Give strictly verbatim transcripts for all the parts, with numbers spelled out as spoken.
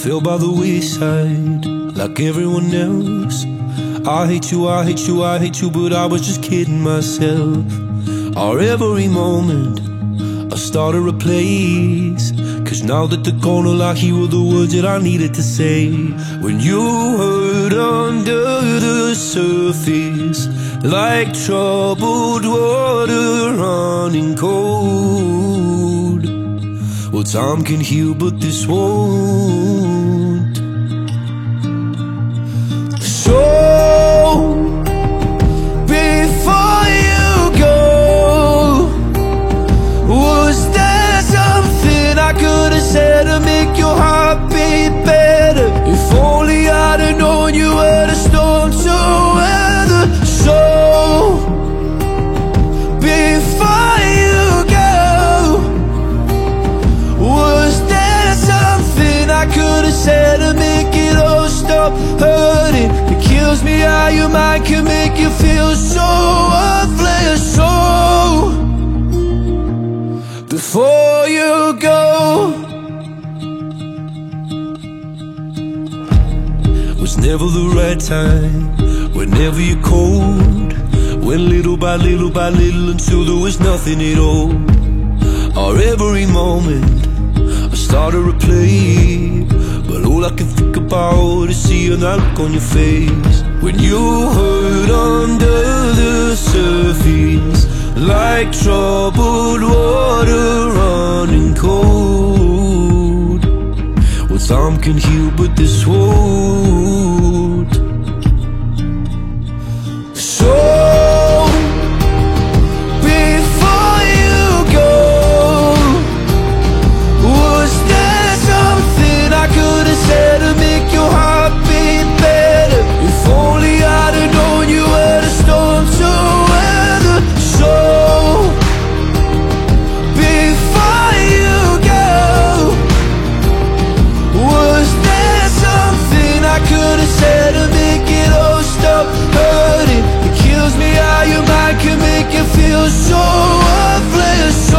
fell by the wayside like everyone else. I hate you, I hate you, I hate you, but I was just kidding myself. Our every moment I started a place, cause now that they're gone, all I hear were the words that I needed to say. When you hurt under the surface, like troubled water running cold. Well, time can heal, but this won't. So, before you go, was there something I could have said to make your heart beat better? If only I'd have known you were the storm to weather. So, before you go, was there something I could have said to make it all stop hurting? It kills me how your mind can make you feel so worthless. So, before you go, was never the right time, whenever you're cold. Went little by little by little until there was nothing at all. Our every moment I started to play, but all I can think about is seeing that look on your face. When you hurt under the surface, like troubled water running cold. Well, time can heal, but this won't. So, before you go, was there something I could have said to make your heart beat better? If only I'd have known you were the storm to weather. So, before you go, was there something I could have said to make it all stop hurting? It kills me how your mind can make you feel so worthless. So,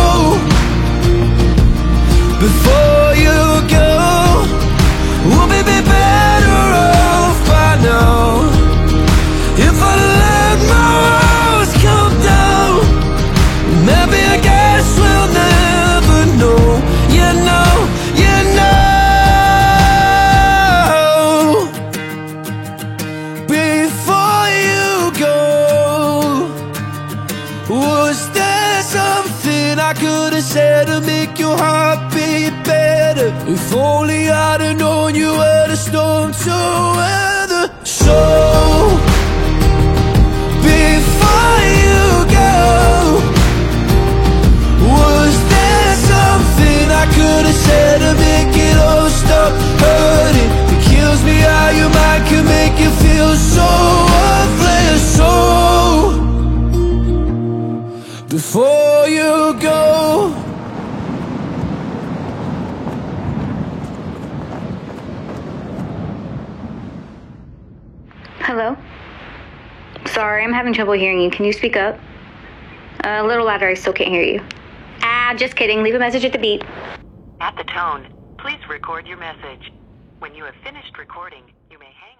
before you go, we'll be better off by now. If I let my walls come down, maybe I guess we'll never know. You know, you know. Before you go, was there something I could have said to make your heart beat better? If only I'd have known you were the storm to weather. So, before you go, was there something I could have said to make it all stop hurting? It kills me how your mind can make you feel so worthless. So, before you go. Hello? Sorry, I'm having trouble hearing you. Can you speak up? Uh, a little louder, I still can't hear you. Ah, just kidding. Leave a message at the beep. At the tone, please record your message. When you have finished recording, you may hang